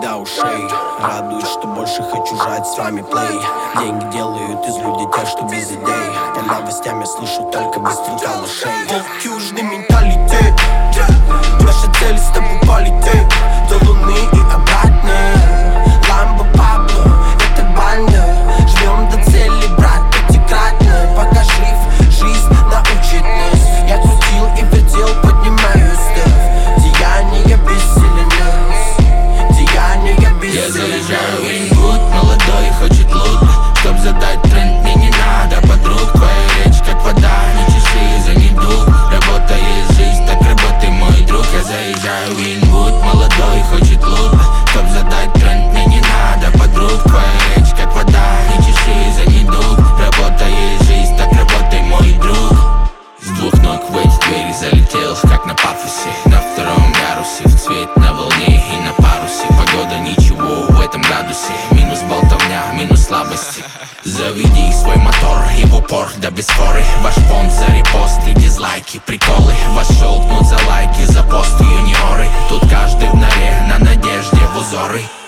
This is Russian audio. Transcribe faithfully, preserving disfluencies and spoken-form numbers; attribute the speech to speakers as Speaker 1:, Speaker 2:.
Speaker 1: до ушей. Радуюсь, что больше хочу жать с вами плей. Деньги делают из людей тех, что без идей. По новостям я слышу только быстренько лошей. Волк, южный менталитет. Наша цель с тобой полететь до Луны и обратно. Ламбо Пабло, это банда. Жмем до цели, брат, пятикратно. Пока жив, жизнь научит нас. Я крутил и вертел, поднимаю став. Деяния бессилен нас. Деяния бессилен.
Speaker 2: Я заряжаю Вингуд, молодой хочет лут. Чтоб задать тренд, мне не надо подруг. Твоя речь как вода, не чеши за недуг. Работа есть жизнь, так работай, мой друг. Я заезжаю Вингуд, молодой хочет лут. Чтоб задать тренд, мне не надо подруг. Твоя речь как вода, не чеши за недуг. Работа есть жизнь, так работай, мой друг. С двух ног в эти двери залетел, как на пафосе. На втором ярусе, в цвет на волне и на парусе. Погода ничего в этом градусе. Минус болтовня, минус слабости. Заведи свой мотор и в упор, да без форы. Ваш фонд за репосты, дизлайки, приколы. Вас щелкнут за лайки, за посты юниоры. Тут каждый в норе, на надежде в узоры.